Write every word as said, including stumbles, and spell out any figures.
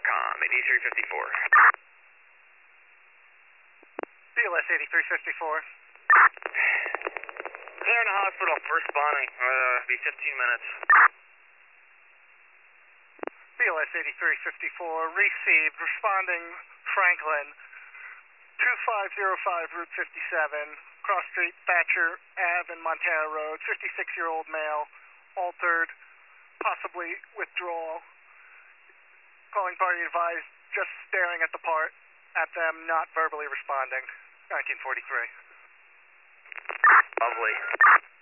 com, eighty-three fifty-four. B L S eighty-three fifty-four. They're in the hospital, responding. Uh, be fifteen minutes. B L S eighty-three fifty-four, received, responding Franklin, two five zero five Route fifty-seven, Cross Street, Thatcher Ave and Montana Road, fifty-six-year-old male, altered, possibly withdrawal. Calling party advised, just staring at the part, at them, not verbally responding. nineteen forty-three. Lovely.